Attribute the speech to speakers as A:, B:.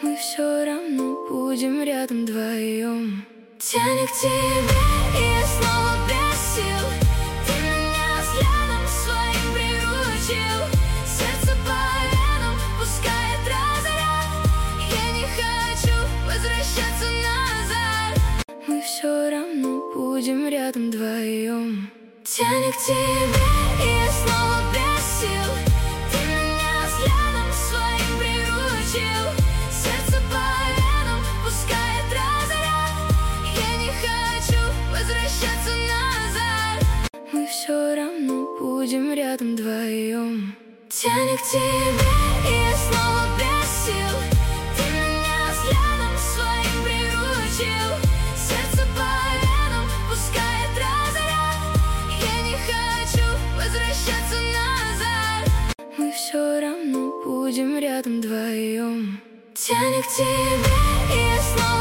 A: Мы все равно будем рядом вдвоем. Тянет к тебе, и я снова без сил. Ты меня взглядом своим приручил. Сердце по венам пускает разряд. Я не хочу возвращаться назад. Мы все равно будем рядом вдвоем. Тянет к тебе, и я снова без сил. Ты меня взглядом своим приручил. Сердце по венам пускает разряд. Я не хочу возвращаться назад. Мы все равно будем рядом вдвоем. Тянет к тебе, и я снова без сил. Ты меня взглядом своим приручил. Сердце по венам пускает разряд. Я не хочу возвращаться назад. Мы все равно будем рядом вдвоем. Тянет к тебе, и я снова